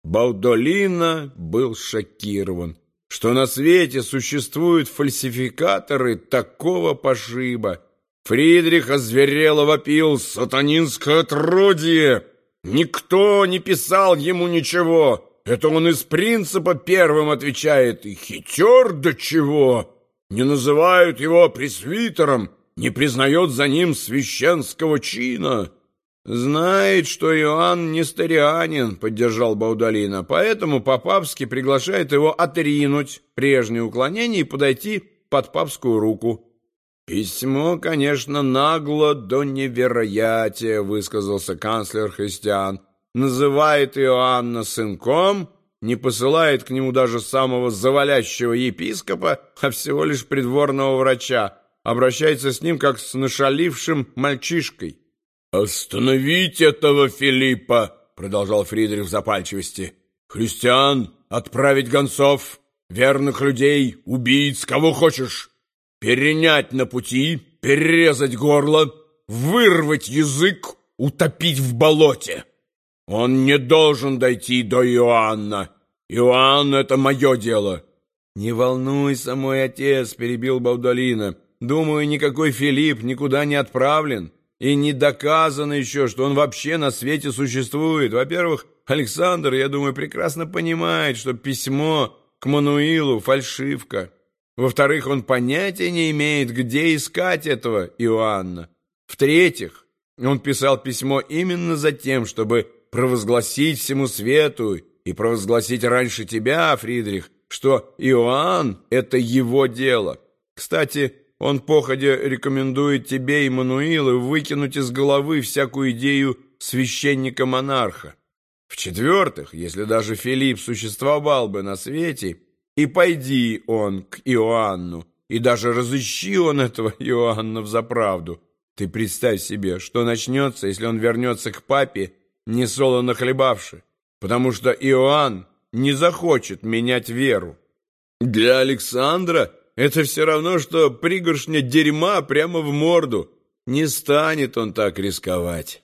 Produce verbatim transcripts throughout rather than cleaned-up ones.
Баудолино был шокирован, что на свете существуют фальсификаторы такого пошиба. Фридрих озверело вопил: «Сатанинское отродье! Никто не писал ему ничего! Это он из принципа первым отвечает, и хитер до чего! Не называют его пресвитером, не признает за ним священского чина!» «Знает, что Иоанн несторианин», — поддержал Баудолино, «поэтому по-папски приглашает его отринуть прежние уклонения и подойти под папскую руку». «Письмо, конечно, нагло до невероятия», — высказался канцлер Христиан. «Называет Иоанна сынком, не посылает к нему даже самого завалящего епископа, а всего лишь придворного врача, обращается с ним как с нашалившим мальчишкой». «Остановить этого Филиппа!» — продолжал Фридрих в запальчивости. «Христиан, отправить гонцов, верных людей, убийц, кого хочешь, перенять на пути, перерезать горло, вырвать язык, утопить в болоте. Он не должен дойти до Иоанна. Иоанн — это мое дело». «Не волнуйся, мой отец», — перебил Баудолино. «Думаю, никакой Филипп никуда не отправлен. И не доказано еще, что он вообще на свете существует. Во-первых, Александр, я думаю, прекрасно понимает, что письмо к Мануилу — фальшивка. Во-вторых, он понятия не имеет, где искать этого Иоанна. В-третьих, он писал письмо именно за тем, чтобы провозгласить всему свету и провозгласить раньше тебя, Фридрих, что Иоанн — это его дело. Кстати, он походя рекомендует тебе и Мануилу выкинуть из головы всякую идею священника-монарха. В-четвертых, если даже Филипп существовал бы на свете, и пойди он к Иоанну, и даже разыщи он этого Иоанна взаправду, ты представь себе, что начнется, если он вернется к папе, несолоно хлебавши, потому что Иоанн не захочет менять веру. Для Александра это все равно, что пригоршня дерьма прямо в морду. Не станет он так рисковать.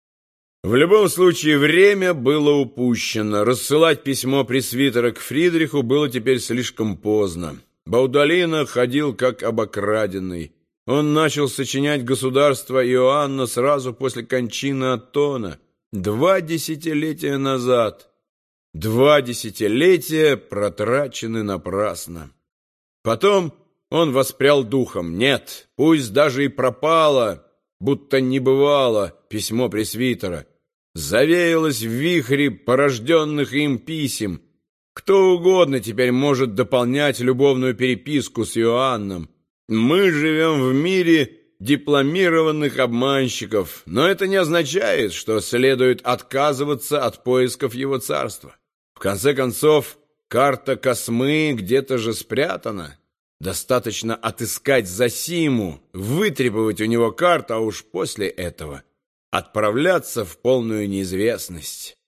В любом случае, время было упущено. Рассылать письмо пресвитера к Фридриху было теперь слишком поздно. Баудолино ходил как обокраденный. Он начал сочинять государство Иоанна сразу после кончины Аттона, два десятилетия назад. Два десятилетия протрачены напрасно. Потом он воспрял духом. Нет, пусть даже и пропало, будто не бывало, письмо пресвитера. Завеялось в вихре порожденных им писем. Кто угодно теперь может дополнять любовную переписку с Иоанном. Мы живем в мире дипломированных обманщиков, но это не означает, что следует отказываться от поисков его царства. В конце концов, карта Космы где-то же спрятана. Достаточно отыскать Зосиму, вытребовать у него карту, а уж после этого отправляться в полную неизвестность.